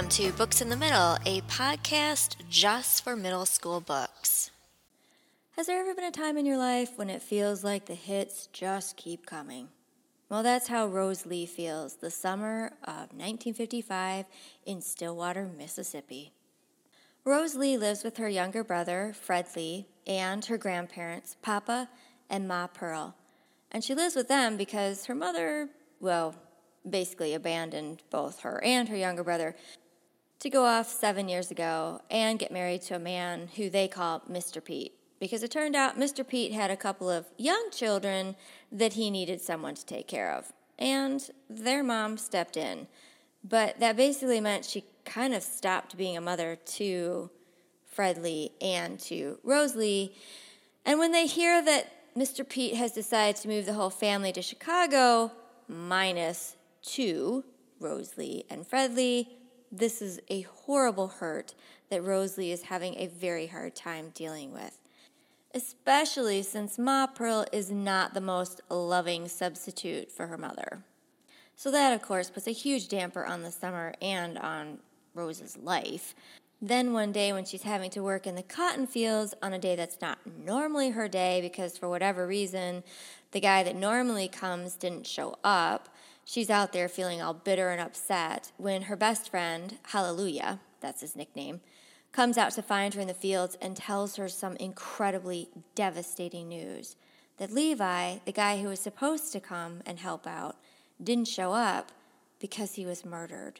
Welcome to Books in the Middle, a podcast just for middle school books. Has there ever been a time in your life when it feels like the hits just keep coming? Well, that's how Rose Lee feels the summer of 1955 in Stillwater, Mississippi. Rose Lee lives with her younger brother, Fred Lee, and her grandparents, Papa and Ma Pearl. And she lives with them because her mother, basically abandoned both her and her younger brother to go off 7 years ago and get married to a man who they call Mr. Pete. Because it turned out Mr. Pete had a couple of young children that he needed someone to take care of. And their mom stepped in. But that basically meant she kind of stopped being a mother to Fred Lee and to Rose Lee. And when they hear that Mr. Pete has decided to move the whole family to Chicago, minus two, Rose Lee and Fred Lee, this is a horrible hurt that Rose Lee is having a very hard time dealing with. Especially since Ma Pearl is not the most loving substitute for her mother. So that, of course, puts a huge damper on the summer and on Rose's life. Then one day when she's having to work in the cotton fields on a day that's not normally her day because for whatever reason, the guy that normally comes didn't show up, she's out there feeling all bitter and upset when her best friend, Hallelujah, that's his nickname, comes out to find her in the fields and tells her some incredibly devastating news. That Levi, the guy who was supposed to come and help out, didn't show up because he was murdered.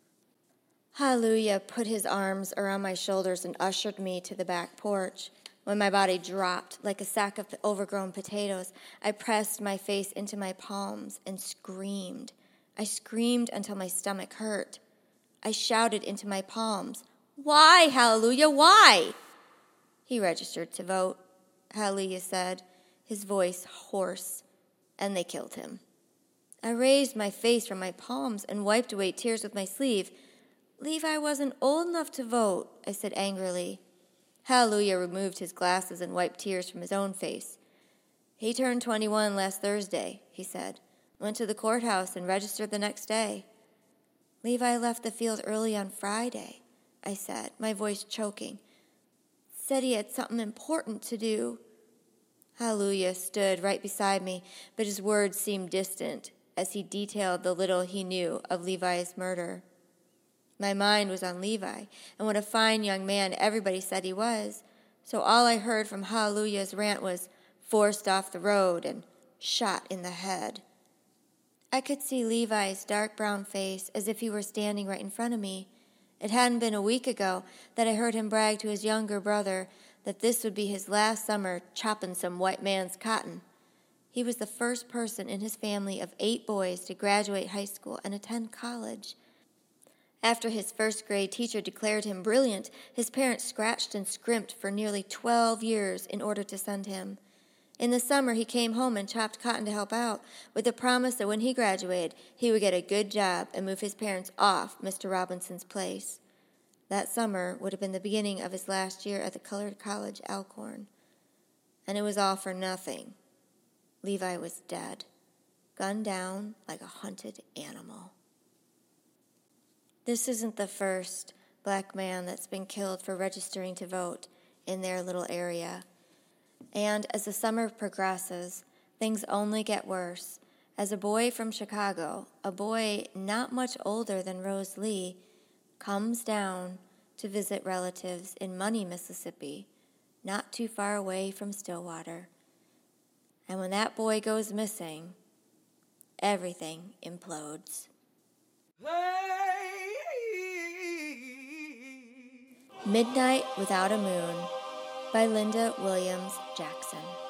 Hallelujah put his arms around my shoulders and ushered me to the back porch. When my body dropped like a sack of overgrown potatoes, I pressed my face into my palms and screamed. I screamed until my stomach hurt. I shouted into my palms, "Why, Hallelujah, why?" "He registered to vote," Hallelujah said, his voice hoarse, "and they killed him." I raised my face from my palms and wiped away tears with my sleeve. "Levi wasn't old enough to vote," I said angrily. Hallelujah removed his glasses and wiped tears from his own face. "He turned 21 last Thursday," he said. "Went to the courthouse and registered the next day." "Levi left the field early on Friday," I said, my voice choking. "Said he had something important to do." Hallelujah stood right beside me, but his words seemed distant as he detailed the little he knew of Levi's murder. My mind was on Levi, and what a fine young man everybody said he was. So all I heard from Hallelujah's rant was forced off the road and shot in the head. I could see Levi's dark brown face as if he were standing right in front of me. It hadn't been a week ago that I heard him brag to his younger brother that this would be his last summer chopping some white man's cotton. He was the first person in his family of 8 boys to graduate high school and attend college. After his first grade teacher declared him brilliant, his parents scratched and scrimped for nearly 12 years in order to send him. In the summer, he came home and chopped cotton to help out, with the promise that when he graduated, he would get a good job and move his parents off Mr. Robinson's place. That summer would have been the beginning of his last year at the colored college Alcorn. And it was all for nothing. Levi was dead, gunned down like a hunted animal. This isn't the first black man that's been killed for registering to vote in their little area. And as the summer progresses, things only get worse. As a boy from Chicago, a boy not much older than Rose Lee, comes down to visit relatives in Money, Mississippi, not too far away from Stillwater. And when that boy goes missing, everything implodes. Midnight Without a Moon by Linda Williams Jackson.